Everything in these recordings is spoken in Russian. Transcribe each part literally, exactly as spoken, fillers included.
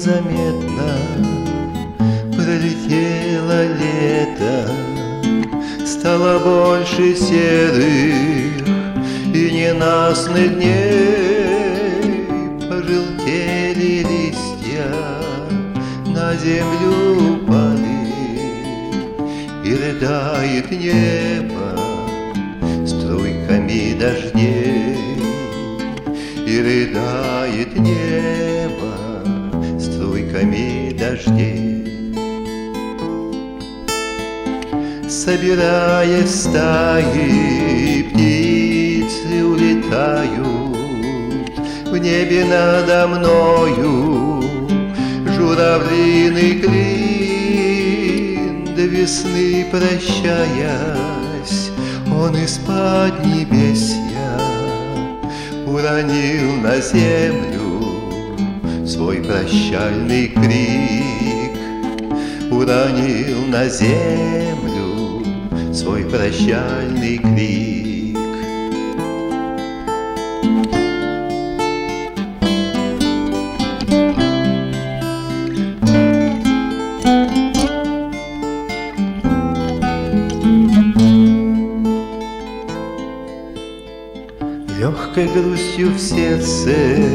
незаметно пролетело лето, стало больше серых и ненастных дней, пожелтели листья, на землю упали, и рыдает небо струйками дождей, и рыдает небо струйками дождей. Собираясь стаи, птицы улетают в небе надо мною, журавлиный клин до весны прощаясь, он из-под небесья уронил на землю свой прощальный крик, уронил на землю свой прощальный крик. Легкой грустью в сердце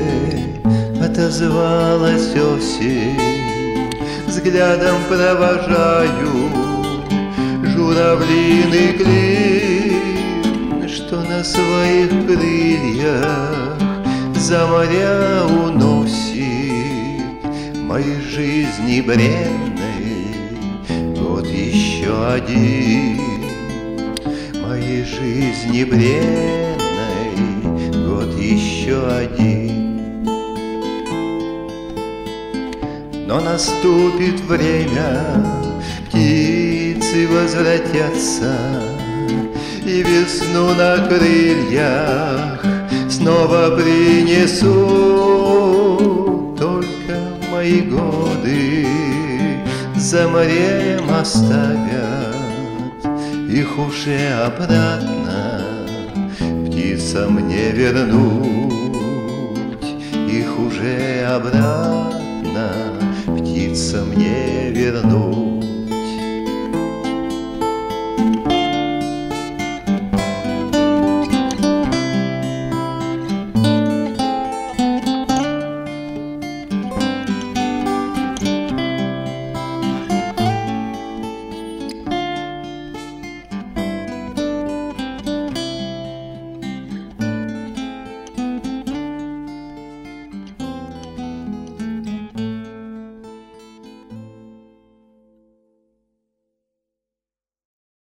отозвалась осень, взглядом провожаю журавлиный клин, что на своих крыльях за моря уносит моей жизни бренной год еще один, моей жизни бренной год еще один. Но наступит время, птицы возвратятся, и весну на крыльях снова принесут. Только мои годы за морем оставят, их уже обратно птицам не вернуть, их уже обратно птицам не вернуть.